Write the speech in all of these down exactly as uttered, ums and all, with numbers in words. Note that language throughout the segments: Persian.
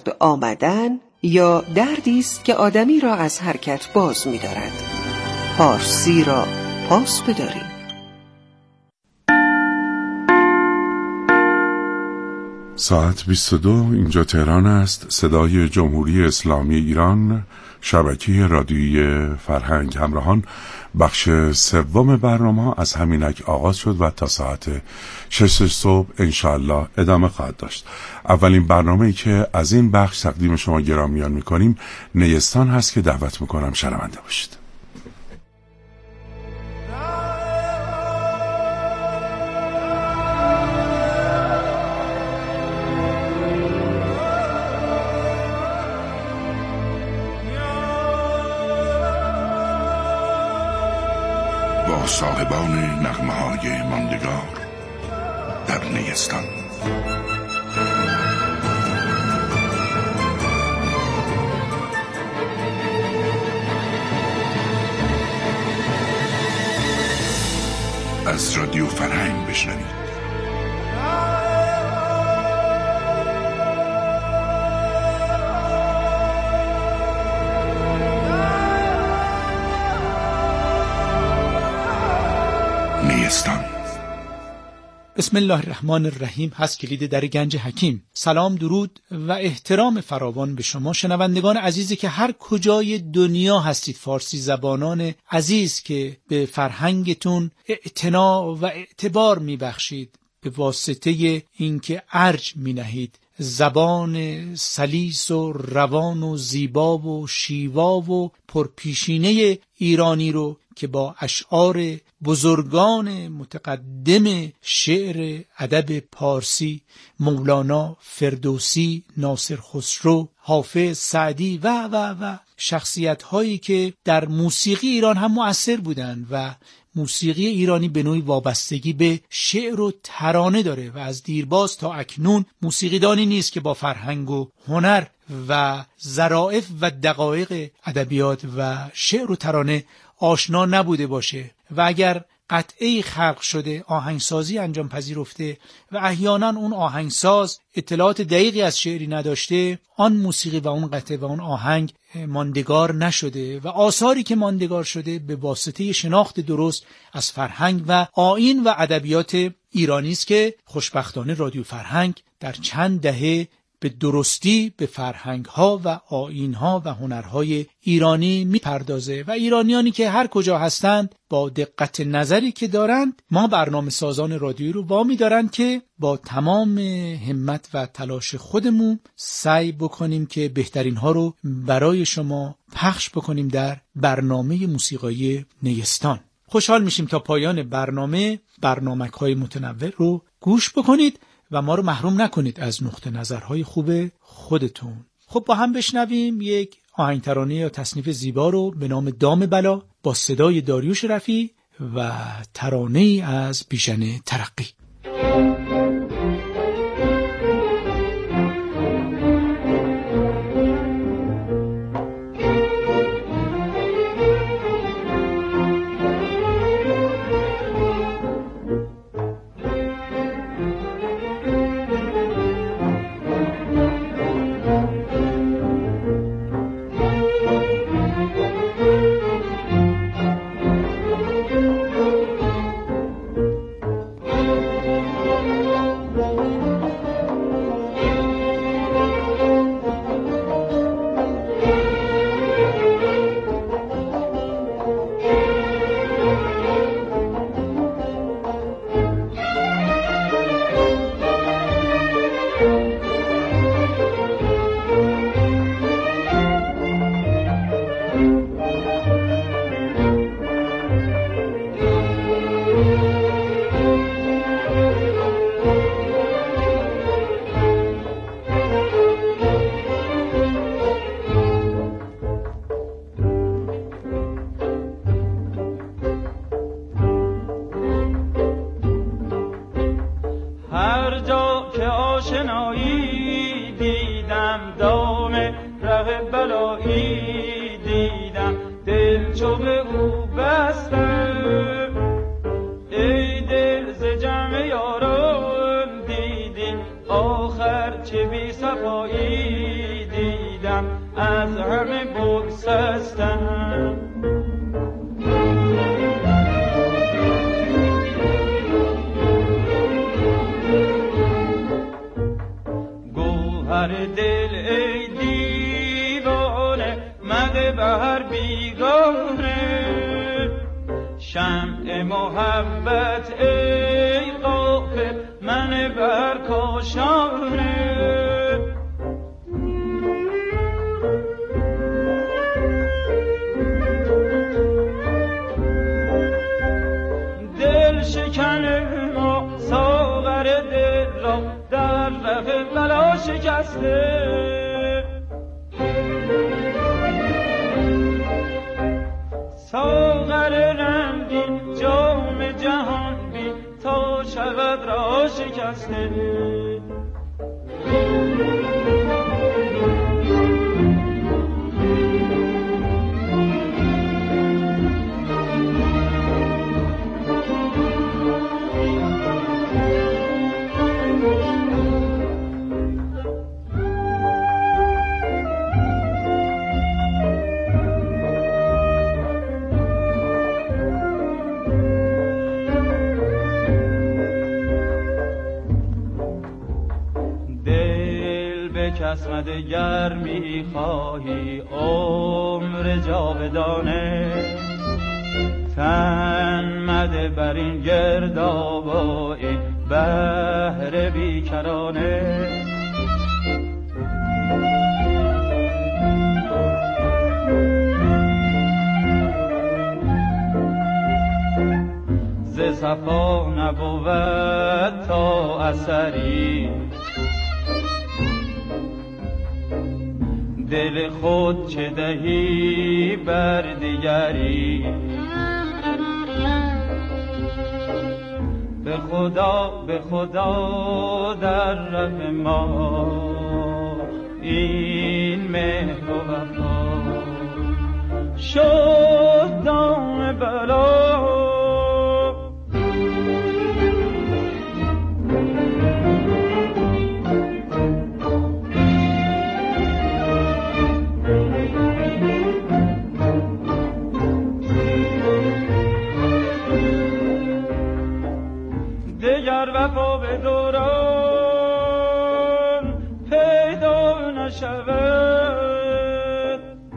درد آمدن یا دردی است که آدمی را از حرکت باز می‌دارد. پارسی را پاس بداریم. ساعت بیست و دو اینجا تهران است. صدای جمهوری اسلامی ایران، شبکه رادیویی فرهنگ. همراهان، بخش سوم برنامه از همینک آغاز شد و تا ساعت شش صبح انشاءالله ادامه خواهد داشت. اولین برنامه‌ای که از این بخش تقدیم شما گرامیان می‌کنیم نیستان هست که دعوت می‌کنم شنونده باشید. با صاحبان نغمه‌های ماندگار در نیستان. از رادیو فرهنگ بشنوید. نیستان. بسم الله الرحمن الرحیم. هست کلید در گنج حکیم. سلام، درود و احترام فراوان به شما شنوندگان عزیزی که هر کجای دنیا هستید، فارسی زبانان عزیز که به فرهنگتون اعتنا و اعتبار میبخشید به واسطه اینکه ارج مینهید زبان سلیس و روان و زیبا و شیوا و پرپیشینه ایرانی رو که با اشعار بزرگان متقدم شعر ادب پارسی، مولانا، فردوسی، ناصر خسرو، حافظ، سعدی و و و شخصیت هایی که در موسیقی ایران هم مؤثر بودند و موسیقی ایرانی به نوعی وابستگی به شعر و ترانه داره و از دیرباز تا اکنون موسیقیدانی نیست که با فرهنگ و هنر و ظرافت و دقایق ادبیات و شعر و ترانه آشنا نبوده باشه و اگر قطعه خلق شده، آهنگسازی انجام پذیرفته و احیانا اون آهنگساز اطلاعات دقیقی از شعری نداشته، آن موسیقی و اون قطعه و اون آهنگ ماندگار نشده و آثاری که ماندگار شده به واسطه شناخت درست از فرهنگ و آیین و ادبیات ایرانی است که خوشبختانه رادیو فرهنگ در چند دهه به درستی به فرهنگ‌ها و آیین‌ها و هنرهای ایرانی می‌پردازه و ایرانیانی که هر کجا هستند با دقت نظری که دارند ما برنامه سازان رادیویی رو وامی دارند که با تمام همت و تلاش خودمون سعی بکنیم که بهترین ها رو برای شما پخش بکنیم در برنامه موسیقایی نیستان. خوشحال میشیم تا پایان برنامه برنامه‌های متنوع رو گوش بکنید و ما رو محروم نکنید از نقطه نظرهای خوب خودتون. خب با هم بشنویم یک آهنگ ترانه یا تصنیف زیبا رو به نام دام بلا با صدای داریوش رفیع و ترانه‌ای از بیژن ترقی. آخر چه بی صفایی از همه بگسستم. گوهر دل ای دیوانه مده بر بیگانه، شمع محبت ای غافل من بر کاشانه. دل شکن ما ساغر دل را در ره بلا شکسته، ساغر رنگین جام جهان بی تا شود را شکسته. قسمت گر می خواهی عمر جاودانه، تن مده بر این گرداب و این بحر بیکرانه. ز صفا نبود تا اثری، دل خود چه دهی بر دیگری. به خدا به خدا در ره ما این مهر و وفا شد دام بلا. وفا به دوران پیدا نشود،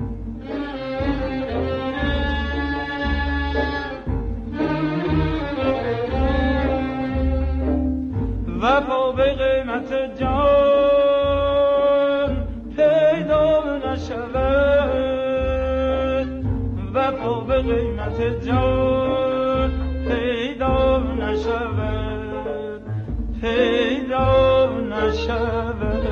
وفا به قیمت جان پیدا نشود، وفا به قیمت جان پیدا نشود، پیدا نشود.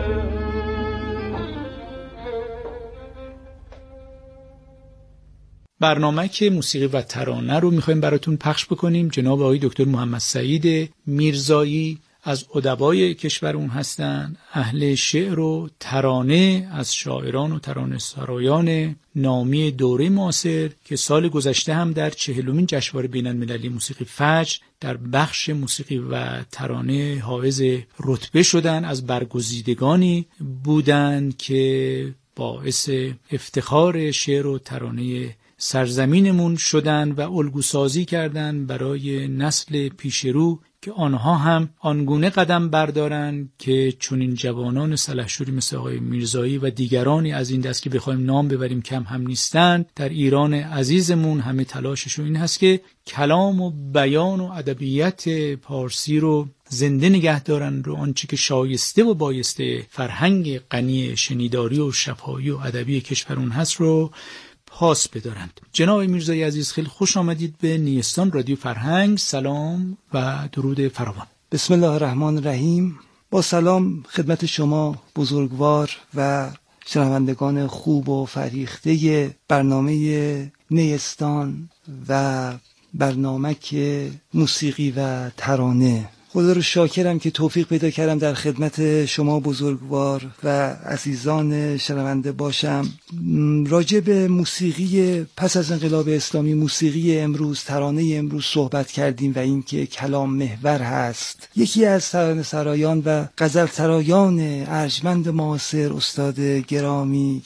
برنامه که موسیقی و ترانه رو میخوایم براتون پخش بکنیم. جناب آقای دکتر محمد سعید میرزایی از ادبای کشورمون هستن، اهل شعر و ترانه، از شاعران و ترانه سرایان نامی دوره معاصر که سال گذشته هم در چهلمین جشنواره بین‌المللی موسیقی فجر در بخش موسیقی و ترانه حائز رتبه شدن. از برگزیدگانی بودند که باعث افتخار شعر و ترانه سرزمینمون شدن و الگوسازی کردن برای نسل پیشرو که آنها هم آنگونه قدم بردارن که چنین جوانان سلحشوری مثل آقای میرزایی و دیگرانی از این دست که بخوایم نام ببریم کم هم نیستند. در ایران عزیزمون همه تلاششون این هست که کلام و بیان و ادبیات پارسی رو زنده نگه دارن، رو آنچه که شایسته و بایسته فرهنگ غنی شنیداری و شفاهی و ادبی کشورمون هست رو پاس بدارند. جناب میرزایی عزیز، خیلی خوش آمدید به نیستان رادیو فرهنگ. سلام و درود فراوان. بسم الله الرحمن الرحیم. با سلام خدمت شما بزرگوار و شنوندگان خوب و فریخته برنامه نیستان و برنامه که موسیقی و ترانه. خدا رو شاکرم که توفیق پیدا کردم در خدمت شما بزرگوار و عزیزان شنونده باشم. راجع به موسیقی پس از انقلاب اسلامی، موسیقی امروز، ترانه امروز صحبت کردیم و اینکه کلام محور هست. یکی از ترانه سرایان و غزل سرایان ارجمند معاصر، استاد گرامی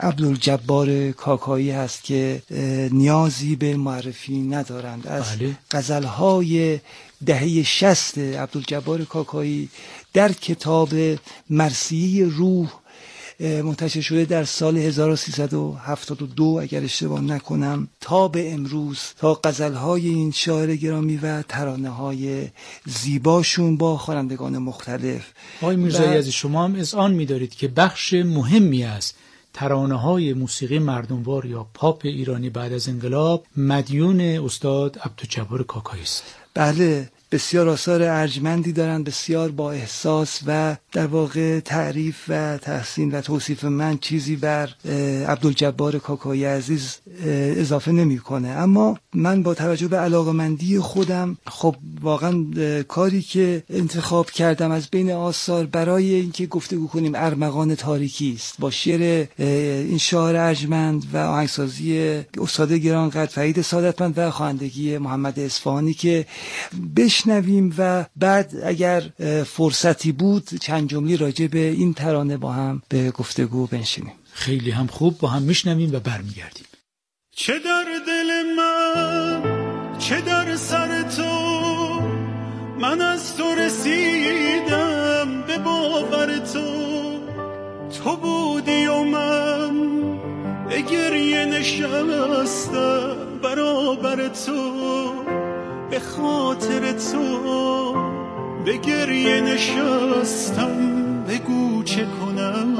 عبدالجبار کاکایی هست که نیازی به معرفی ندارند. از بله. غزلهای دهه شصت عبدالجبار کاکایی در کتاب مرثیه روح منتشر شده در سال هزار و سیصد و هفتاد و دو اگر اشتباه نکنم تا به امروز، تا غزلهای این شاعر گرامی و ترانه‌های زیباشون با خوانندگان مختلف. آقای میرزایی از شما هم اذعان می‌دارید که بخش مهمی است ترانه‌های موسیقی مردموار یا پاپ ایرانی بعد از انقلاب مدیون استاد عبدالجبار کاکایی است. بله، بسیار آثار ارجمندی دارند، بسیار با احساس و در واقع تعریف و تحسین و توصیف من چیزی بر عبدالجبار کاکایی عزیز اضافه نمی‌کنه. اما من با توجه به علاقه‌مندی خودم، خب واقعا کاری که انتخاب کردم از بین آثار برای اینکه گفتگو کنیم ارمغان تاریکی است، با شعر این شاعر ارجمند و آهنگسازی استاد گرانقدر فرید سعادتمند و خوانندگی محمد اصفهانی که بشنویم و بعد اگر فرصتی بود چند جمله راجع به این ترانه با هم به گفتگو بنشینیم. خیلی هم خوب، با هم میشنویم و برمیگردیم. چه در دل من، چه در سر تو، من از تو رسیدم به باور تو. تو بودی و من به گریه نشستم برابر تو، به خاطر تو به گریه نشستم، بگو چه کنم.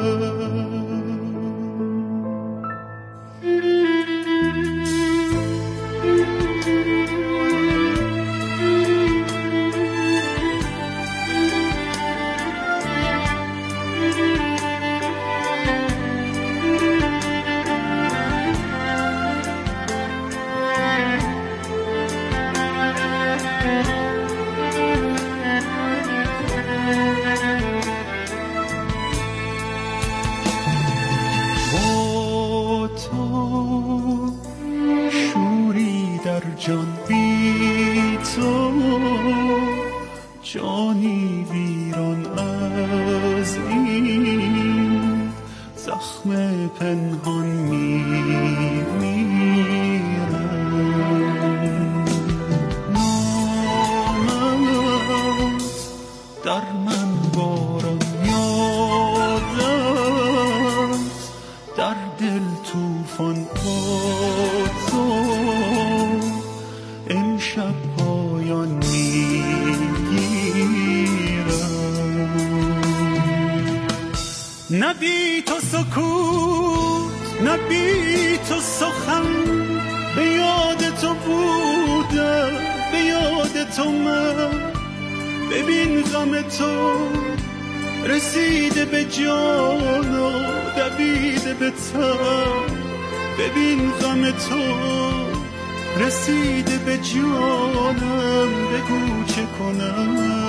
جان بی تو، جانی ویران از این زخم پنهان میمیرم. نامت در من باران یادت، در دل توفان با تو امشب پایان میگیرم. نه بی تو سکوت، نه بی تو سخن، به یاد تو بودم، به یاد تو من. ببین غم تو رسیده به جان و دویده به تن. ببین غم تو رسیده به جانم، بگو چه کنم.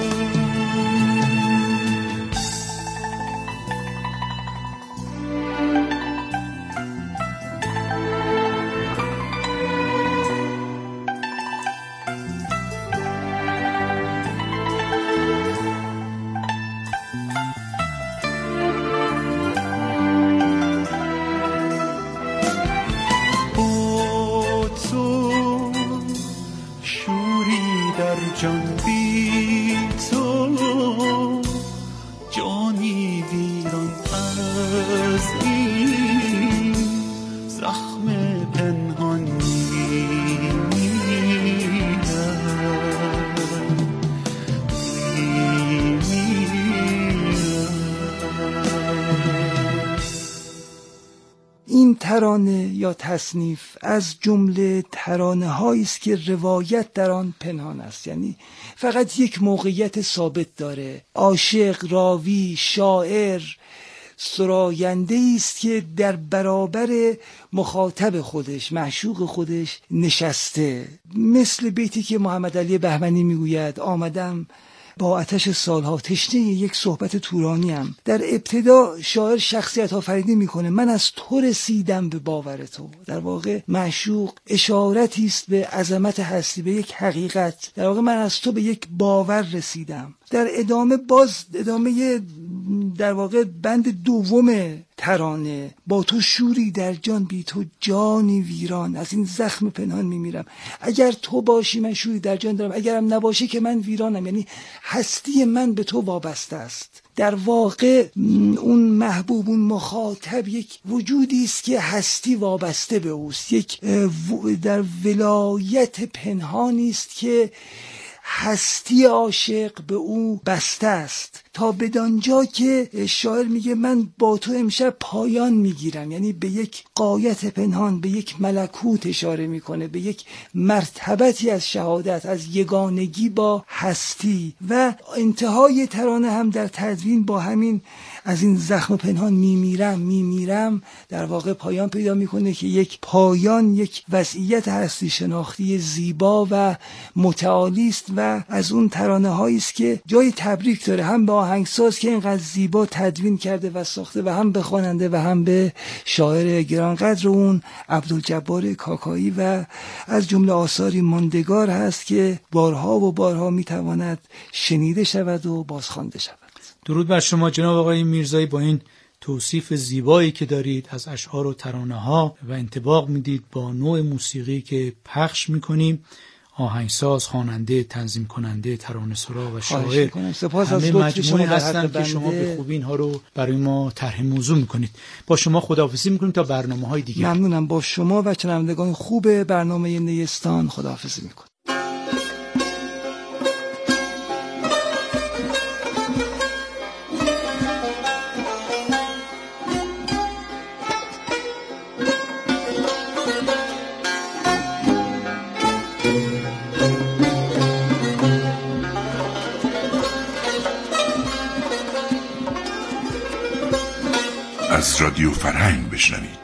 جان بی تو، جانی ویران از این زخم پنهان میمیرم. این ترانه یا تصنیف از جمله ترانه هایی است که روایت در آن پنهان است، یعنی فقط یک موقعیت ثابت داره. عاشق، راوی، شاعر، سراینده است که در برابر مخاطب خودش، معشوق خودش نشسته. مثل بیتی که محمد علی بهمنی میگوید: آمدم با آتش سالها تشنه یک صحبت تورانیم. در ابتدا شاعر شخصیت آفرینی میکنه، من از تو رسیدم به باور تو. در واقع معشوق اشارتی است به عظمت هستی، به یک حقیقت. در واقع من از تو به یک باور رسیدم. در ادامه باز ادامه در واقع بند دوم ترانه، با تو شوری در جان بی تو جانی ویران، از این زخم پنهان میمیرم، اگر تو باشی من شوری در جان دارم، اگرم نباشی که من ویرانم. یعنی هستی من به تو وابسته است. در واقع اون محبوب، اون مخاطب یک وجودی است که هستی وابسته به اوست، یک در ولایت پنهانی است که هستی عاشق به او بسته است، تا بدانجا که شاعر میگه من با تو امشب پایان میگیرم. یعنی به یک غایت پنهان، به یک ملکوت اشاره میکنه، به یک مرتبتی از شهادت، از یگانگی با هستی. و انتهای ترانه هم در تدوین با همین از این زخم پنهان میمیرم میمیرم در واقع پایان پیدا میکنه که یک پایان، یک وضعیت هستی شناختی زیبا و متعالی است و از اون ترانه هایی است که جای تبریک داره، هم به آهنگساز که اینقدر زیبا تدوین کرده و ساخته و هم به خواننده و هم به شاعر گرانقدر اون عبدالجبار کاکایی، و از جمله آثاری ماندگار هست که بارها و بارها میتواند شنیده شود و بازخوانده شود. درود بر شما جناب آقای میرزایی، با این توصیف زیبایی که دارید از اشعار و ترانه ها و انطباق میدید با نوع موسیقی که پخش میکنیم، آهنگساز، خواننده، تنظیم کننده، ترانه سرا و شاعر، همه مجموعه هستند که شما به خوبی اینها رو برای ما طرح موضوع میکنید. با شما خداحافظی میکنیم تا برنامه های دیگه. ممنونم. با شما و شنوندگان خوب برنامه نیستان خداحافظی میکنم. از رادیو فرهنگ بشنوید.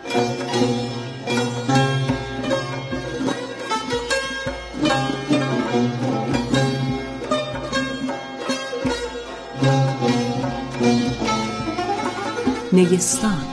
نیستان.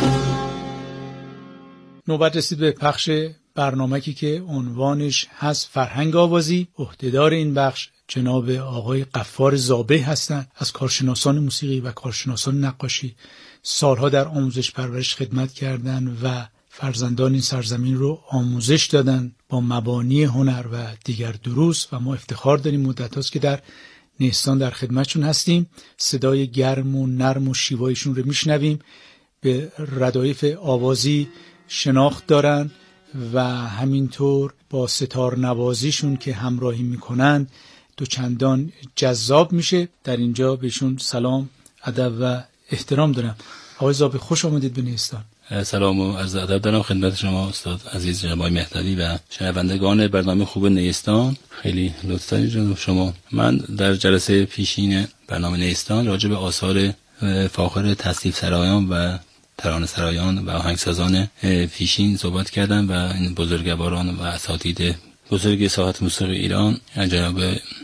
نوبت رسید به پخش برنامه‌ای که عنوانش هست فرهنگ آوازی. عهدهدار این بخش جناب آقای غفار زابه هستند، از کارشناسان موسیقی و کارشناسان نقاشی. سالها در آموزش پرورش خدمت کردند و فرزندان این سرزمین رو آموزش دادن با مبانی هنر و دیگر دروس و ما افتخار داریم مدت هاست که در نیستان در خدمتشون هستیم. صدای گرم و نرم و شیوایشون رو میشنویم، به ردایف آوازی شناخت دارن و همینطور با ستار نوازیشون که همراهی میکنن دو چندان جذاب میشه. در اینجا بهشون سلام، ادب و احترام دارم. آقای زابه خوش آمدید به نیستان. سلام و عرض ادب دارم خدمت شما استاد عزیز جناب آقای مهدوی و شنوندگان برنامه خوب نیستان. خیلی لطف دارید جناب شما. من در جلسه پیشین برنامه نیستان راجع به آثار فاخر تصنیف سرایان و ترانه سرایان و آهنگسازان پیشین صحبت کردم و این بزرگواران و اساتید بزرگ ساحت موسیقی ایران جناب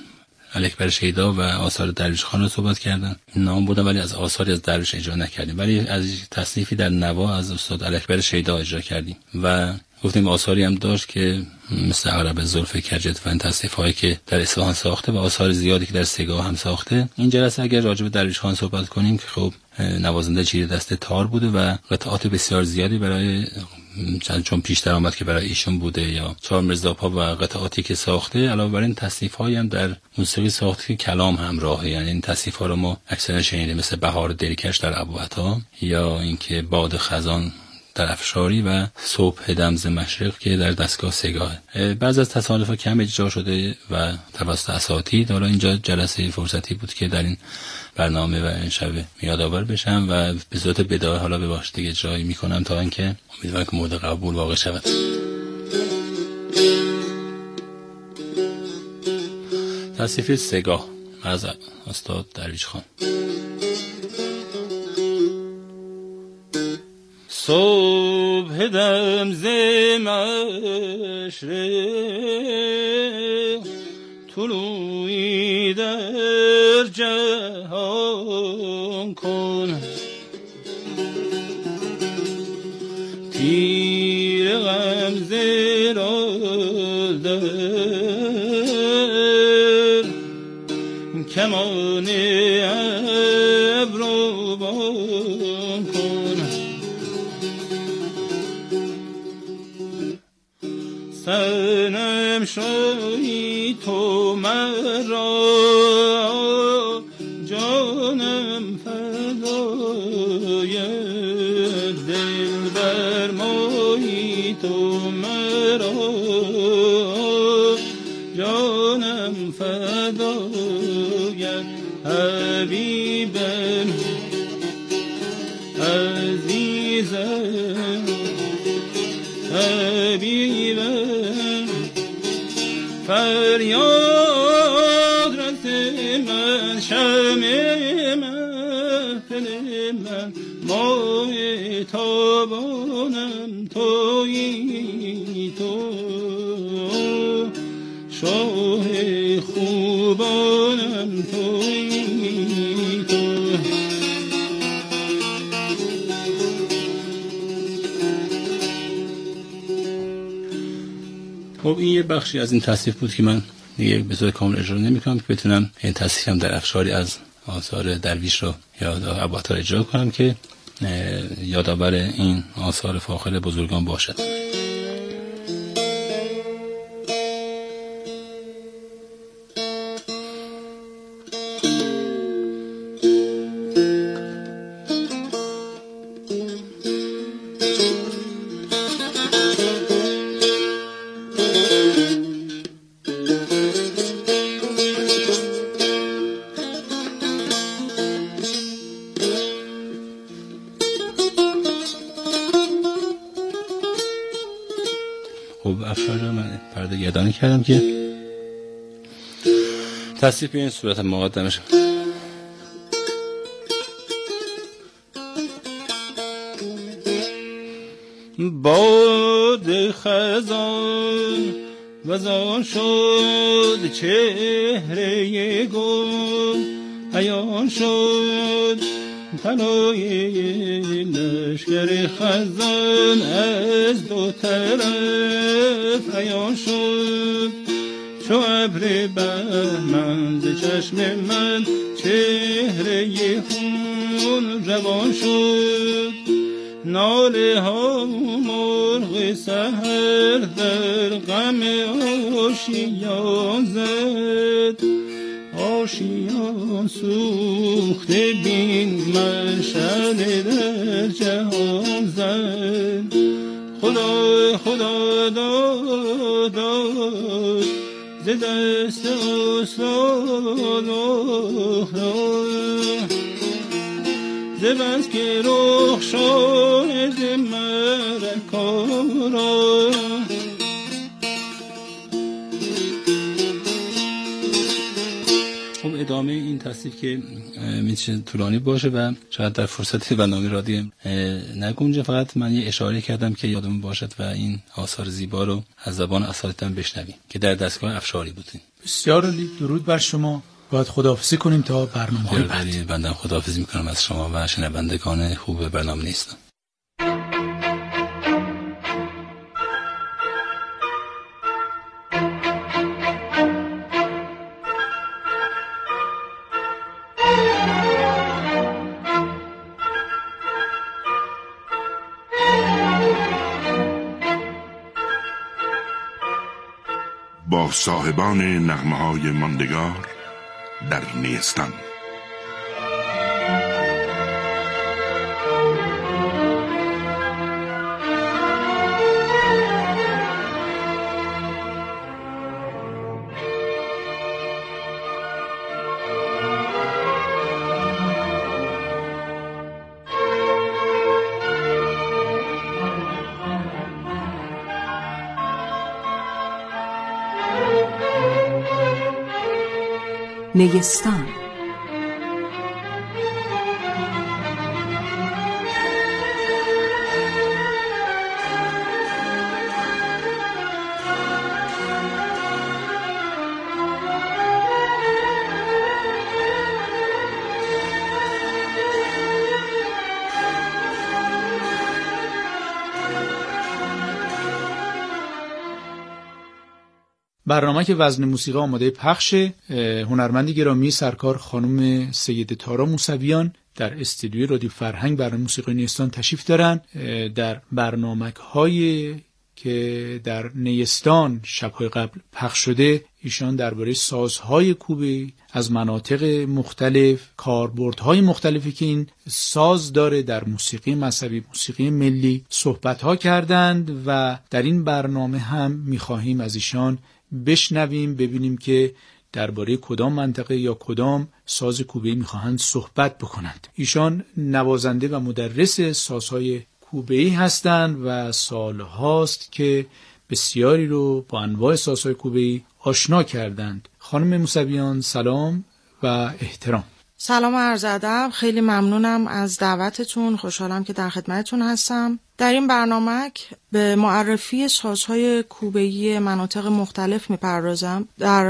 الکبر شیدا و آثار درویش خان رو صحبت کردن. نام بودم ولی از آثاری از درویش اجرا نکردیم، ولی از تصنیفی در نوا از استاد الکبر شیدا اجرا کردیم و گفتیم آثاری هم داشت که مثل عرب زلف کجت و این تصنیف‌هایی که در اصفهان ساخته و آثار زیادی که در سگاه هم ساخته. این جلسه اگر راجع به درویش خان صحبت کنیم که خب نوازنده چیره دست تار بوده و قطعات بسیار زیادی برای چون پیشتر آمد که برای ایشون بوده، یا چهار مرزاپا و قطعاتی که ساخته. علاوه بر این تصنیف‌هایی هم در موسیقی ساخته که کلام همراهه، یعنی این تصنیف‌ها رو ما اکثرا شنیدیم، مثل بهار دلکش در ابوعطا یا اینکه باد خزان در افشاری و صبح دمز مشرق که در دستگاه سگاه. بعض از تصانیف‌ها کم اجرا شده و توسط اساتید. حالا اینجا جلسه فرصتی بود که در این برنامه و این شب یادآور بشم و به صورت بداهه حالا به واسطه اجرایی میکنم تا اینکه امیدوارم که مورد قبول واقع شود. تصنیف سگاه از استاد درویش خان. صبح دمز مشرق طلوعی در جهان کن، تیر غمزه را در کمان ابرو بخشایی تو مرا، جانم فدای دل بر مایی تو مرا، جانم فدای حبیبم عزیزم حبیبم، فریاد رس من شمع محفل من، ماه تابانم تویی تو، شاه خوبانم تویی تو. خب این یه بخشی از این تصنیف بود که من دیگه به صورت کامل اجرا نمی‌کنم که بتونم این تصنیفم در افشاری از آثار درویش رو یا اباطار اجرا کنم که یادآور این آثار فاخر بزرگان باشد. خب افشار رو من پرده گردانی کردم که تصریف به این صورت مقدمش. باد خزان وزان شد چهره گل، عیان شد طلای لشکر خزان، از دو طرف عیان شد چو ابر بهمن، ز چشم من چهره خون روان شد، ناله ها مرغ سحر در غم آشیان زد، آشیان سوخته بین مشعل در جهان زد، خدا خدا داد داد ز دست استاد اخداد، ز بس که رخ شاهد مرکارا. خب ادامه این تصنیف که میشه طولانی باشه و شاید در فرصت برنامه رادیو نگنجه، فقط من یه اشاره کردم که یادمون باشد و این آثار زیبا رو از زبان اساتیدم بشنویم که در دستگاه افشاری بودیم. بسیار عالی، درود بر شما. باید خداحافظی کنیم تا برنامه‌های بعد. بنده خداحافظی میکنم از شما و شنوندگان خوب برنامه نیستم. با صاحبان نغمه‌های ماندگار در نیستان. نیستان. برنامه که وزن موسیقی آماده پخش، هنرمندی گرامی سرکار خانم سید تارا موسویان در استودیوی رادیو فرهنگ برنامه موسیقی نیستان تشریف دارن. در برنامه‌های که در نیستان شب‌های قبل پخش شده، ایشان درباره سازهای کوبه‌ای از مناطق مختلف، کاربردهای مختلفی که این ساز داره در موسیقی مذهبی، موسیقی ملی صحبت‌ها کردند و در این برنامه هم می‌خواهیم از ایشان بشنویم، ببینیم که درباره کدام منطقه یا کدام ساز کوبه‌ای می‌خواهند صحبت بکنند. ایشان نوازنده و مدرس سازهای کوبه‌ای هستند و سالهاست که بسیاری رو با انواع سازهای کوبه‌ای آشنا کردند. خانم موسویان سلام و احترام. سلام و عرض ادب، خیلی ممنونم از دعوتتون، خوشحالم که در خدمتتون هستم. در این برنامه به معرفی سازهای کوبه‌ای مناطق مختلف میپردازم. در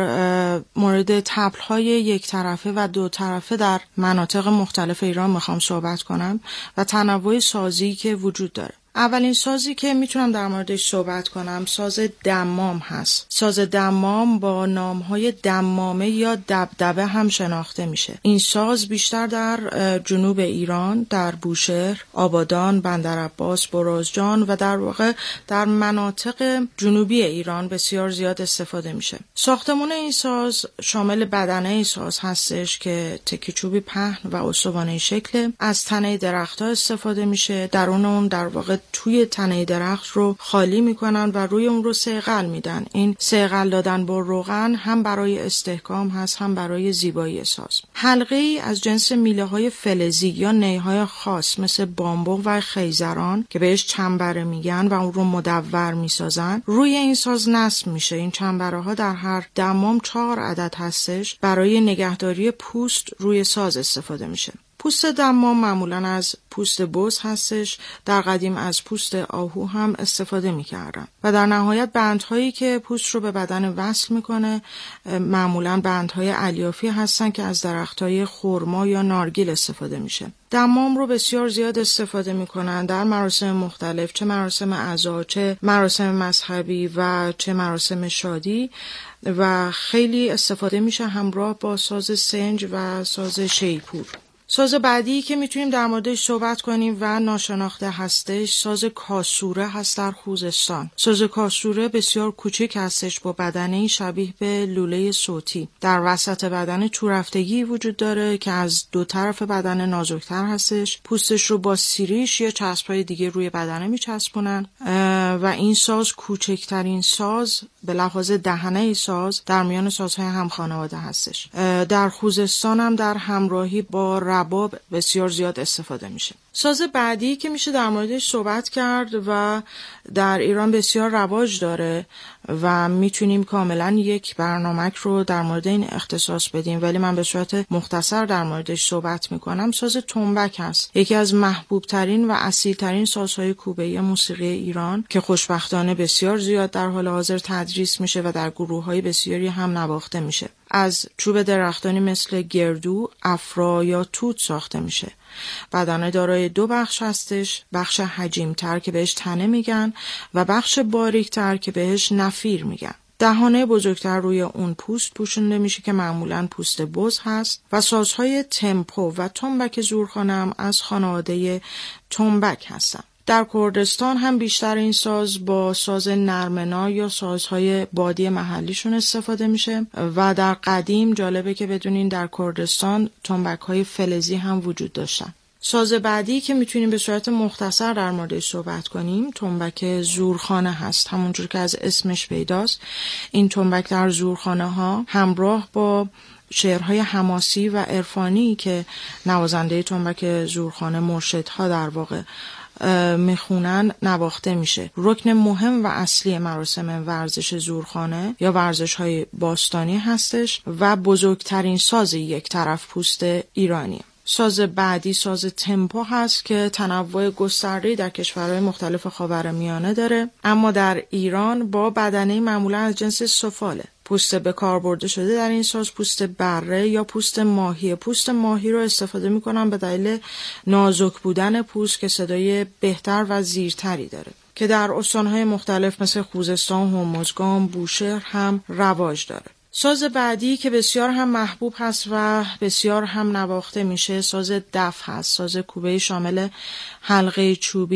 مورد طبل‌های یک طرفه و دو طرفه در مناطق مختلف ایران میخوام صحبت کنم و تنوع سازی که وجود داره. اولین سازی که میتونم در موردش صحبت کنم ساز دمام هست. ساز دمام با نامهای دمامه یا دبدبه هم شناخته میشه. این ساز بیشتر در جنوب ایران، در بوشهر، آبادان، بندرعباس، برازجان و در واقع در مناطق جنوبی ایران بسیار زیاد استفاده میشه. ساختمان این ساز شامل بدنه این ساز هستش که تکه چوبی پهن و استوانه شکل از تنه درخت‌ها استفاده میشه. درون اون در واقع توی تنه درخت رو خالی میکنن و روی اون رو صیقل میدن. این صیقل دادن با روغن هم برای استحکام هست، هم برای زیبایی ساز. حلقه ای از جنس میله های فلزی یا نی های خاص مثل بامبو و خیزران که بهش چنبره میگن و اون رو مدور میسازن روی این ساز نصب میشه. این چنبره ها در هر دمام چهار عدد هستش. برای نگهداری پوست روی ساز استفاده میشه. پوست دمام معمولاً از پوست بز هستش. در قدیم از پوست آهو هم استفاده می‌کردن و در نهایت بندهایی که پوست رو به بدن وصل میکنه معمولاً بندهای الیافی هستن که از درختای خرما یا نارگیل استفاده میشه. دمام رو بسیار زیاد استفاده میکنن در مراسم مختلف، چه مراسم عزا، چه مراسم مذهبی و چه مراسم شادی، و خیلی استفاده میشه همراه با ساز سنج و ساز شیپور. ساز بعدی که میتونیم در موردش صحبت کنیم و ناشناخته هستش ساز کاسوره هست در خوزستان. ساز کاسوره بسیار کوچک هستش با بدنه شبیه به لوله صوتی. در وسط بدن چورفتگی وجود داره که از دو طرف بدن نازکتر هستش. پوستش رو با سیریش یا چسب‌های دیگه روی بدنه میچسبونن و این ساز کوچکترین ساز به لحاظ دهنه ساز در میان سازهای هم خانواده هستش. در خوزستان هم در همراهی با رباب بسیار زیاد استفاده میشه. ساز بعدی که میشه در موردش صحبت کرد و در ایران بسیار رواج داره و میتونیم کاملا یک برنامه رو در مورد این اختصاص بدیم، ولی من به صورت مختصر در موردش صحبت میکنم. ساز تنبک هست، یکی از محبوب ترین و اصیل ترین سازهای کوبه‌ای موسیقی ایران که خوشبختانه بسیار زیاد در حال حاضر تدریس میشه و در گروه‌های بسیاری هم نواخته میشه. از چوب درختانی مثل گردو، افرا یا توت ساخته میشه. بدنه دارای دو بخش هستش، بخش حجیم‌تر که بهش تنه میگن و بخش باریک‌تر که بهش نفیر میگن. دهانه بزرگتر روی اون پوست پوشونده میشه که معمولاً پوست بز هست و سازهای تمپو و تنبک زورخانه هم از خانواده تنبک هستن. در کردستان هم بیشتر این ساز با ساز نرمنا یا سازهای بادی محلیشون استفاده میشه و در قدیم جالبه که بدونین در کردستان تنبک‌های فلزی هم وجود داشتن. ساز بعدی که میتونیم به صورت مختصر در موردش صحبت کنیم تنبک زورخانه هست. همونجور که از اسمش پیداست این تنبک در زورخانه ها همراه با شعرهای حماسی و عرفانی که نوازنده تنبک زورخانه مرشدها در واقع میخونن نواخته میشه. رکن مهم و اصلی مراسم ورزش زورخانه یا ورزش های باستانی هستش و بزرگترین ساز یک طرف پوست ایرانی. ساز بعدی ساز تمپو هست که تنوع گسترده‌ای در کشورهای مختلف خاورمیانه داره، اما در ایران با بدنه معمولا از جنس سفاله. پوست به کار برده شده در این ساز پوست بره یا پوست ماهی. پوست ماهی رو استفاده میکنن به دلیل نازک بودن پوست که صدای بهتر و زیرتری داره که در استانهای مختلف مثل خوزستان، هرمزگان، بوشهر هم رواج داره. ساز بعدی که بسیار هم محبوب هست و بسیار هم نواخته میشه ساز دف هست. ساز کوبه شامل حلقه چوبی